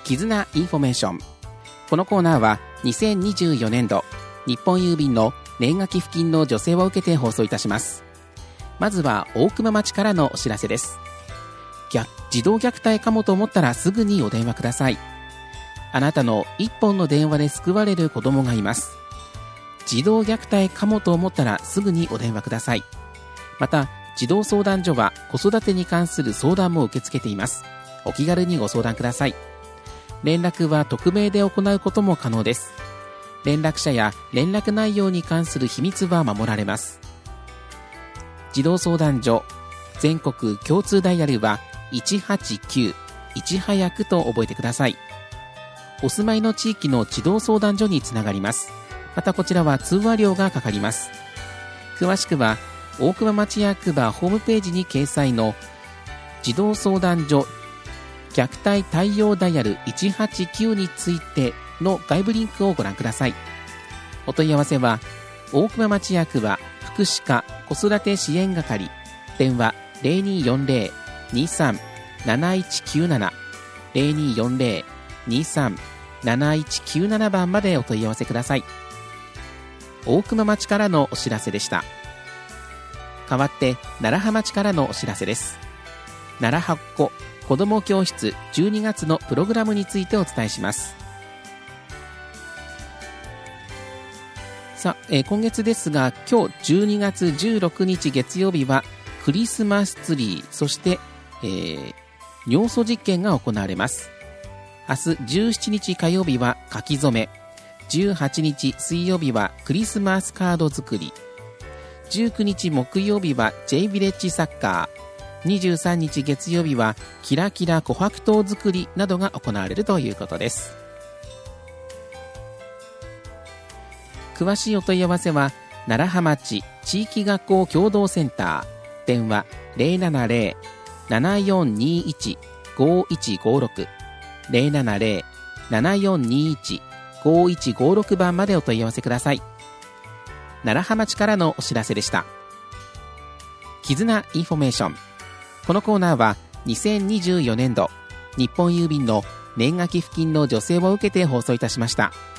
絆インフォメーション。このコーナーは2024年度日本郵便の年賀寄付金の助成を受けて放送いたします。まずは大熊町からのお知らせです。児童虐待かもと思ったらすぐにお電話ください。あなたの一本の電話で救われる子供がいます。児童虐待かもと思ったらすぐにお電話ください。また児童相談所は子育てに関する相談も受け付けています。お気軽にご相談ください。連絡は匿名で行うことも可能です。連絡者や連絡内容に関する秘密は守られます。児童相談所全国共通ダイヤルは189いち早くと覚えてください。お住まいの地域の児童相談所につながります。またこちらは通話料がかかります。詳しくは大熊町役場ホームページに掲載の児童相談所虐待対応ダイヤル189についての外部リンクをご覧ください。お問い合わせは大熊町役場福祉課子育て支援係電話 0240-23-7197 0240-23-7197 番までお問い合わせください。大熊町からのお知らせでした。代わって楢葉町からのお知らせです。楢葉っ子子ども教室12月のプログラムについてお伝えします。さあ、今月ですが今日12月16日月曜日はクリスマスツリー、そして、尿素実験が行われます。明日17日火曜日は書き初め、18日水曜日はクリスマスカード作り、19日木曜日は J ビレッジサッカー、23日月曜日はキラキラ琥珀糖作りなどが行われるということです。詳しいお問い合わせは楢葉町地域学校協同センター電話 070-7421-5156 070-7421-5156 番までお問い合わせください。楢葉町からのお知らせでした。絆インフォメーション。このコーナーは2024年度日本郵便の年賀寄付金の助成を受けて放送いたしました。